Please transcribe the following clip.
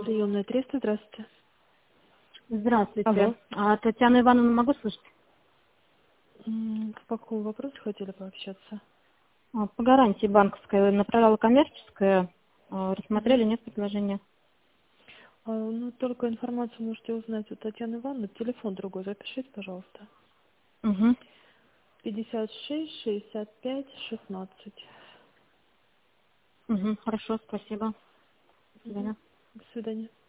Приемная 300, здравствуйте. Здравствуйте. Алло. Татьяну Ивановну могу слышать? По какому вопросу хотели пообщаться? По гарантии банковской направляла коммерческая. Мгм. Рассмотрели, нет предложения? Ну, только информацию можете узнать у Татьяны Ивановны. Телефон другой запишите, пожалуйста. Угу. 56-65-16. Угу. Хорошо, спасибо. До Мгм. свидания. До свидания.